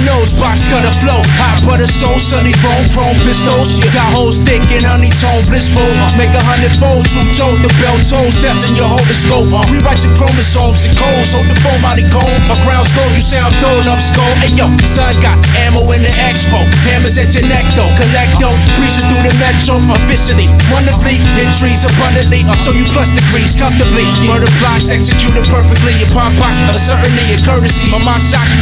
nose, box cutter flow. Hot butter soul, sunny bone, chrome pistols. You got hoes thick and honey tone, blissful. Make 100-fold, two-toed, the bell tolls. That's in your horoscope. Rewrite your chromosomes and codes. Hold the phone out of gold. My ground's gold, you sound throwing up skull. Hey yo, son got ammo in the expo. Hammers at your neck though. Collecto, breezing through the metro. Officially, wonderfully, hit trees abundantly. So you plus degrees comfortably. Murder plots executed perfectly. Your pop box, a certainty, a courtesy. My mind shocked me.